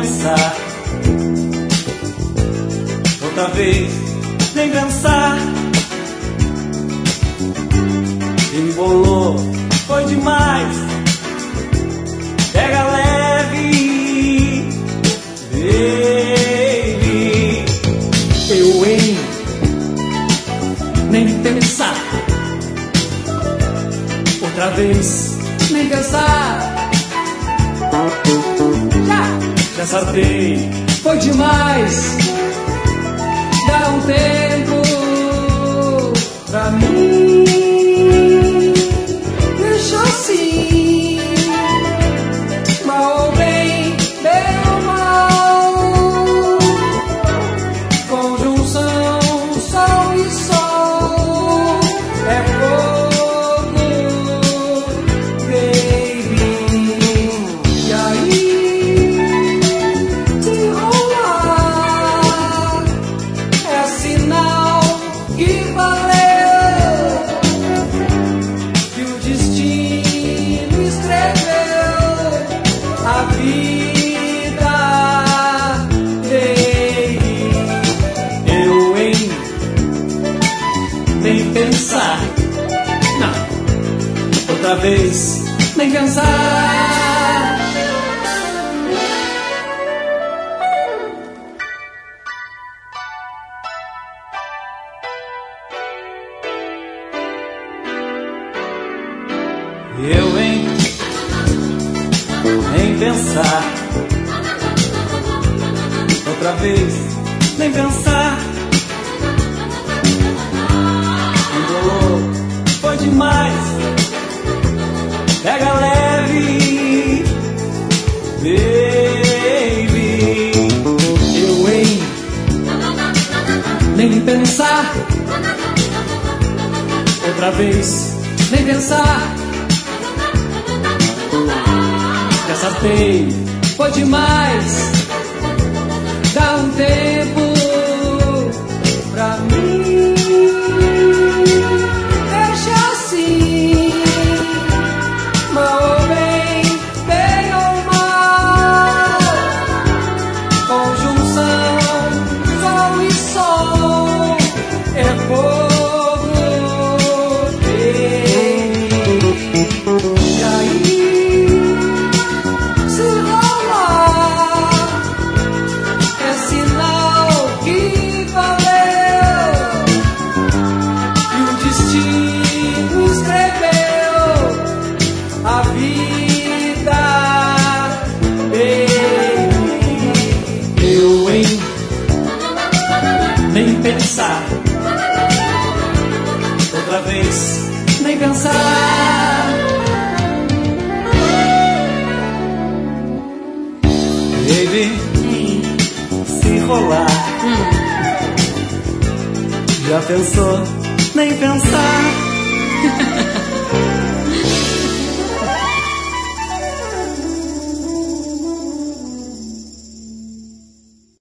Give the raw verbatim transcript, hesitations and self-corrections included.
pensar. Outra vez, nem pensar. Embolou, foi demais. Pega leve, baby. Eu, hein? Nem pensar. Outra vez, nem pensar. Já, já sabei, foi demais. Dá um tempo pra mim. Deixa assim, mal ou bem, bem ou mal. Conjunção, sol e sol é fogo, baby. E aí, se rolar, é sinal que valeu, que o destino escreveu a vida, baby. Eu, hein? Nem pensar. Não. Outra vez, nem pensar. Eu, hein? Nem pensar. Outra vez, nem pensar. Embolou, foi demais. Pega leve, baby. Eu, hein? Nem pensar. Outra vez, nem pensar. Já sabei, foi demais. Dá um tempo pra mim. Deixa assim, mal ou bem, bem ou mal. Conjunção, sol e sol é fogo, baby. E aí, se rolar, é sinal que valeu, e o destino escreveu a vida, baby. Eu, hein? Nem pensar. Outra vez, nem pensar. Baby, se rolar, já pensou? Nem pensar.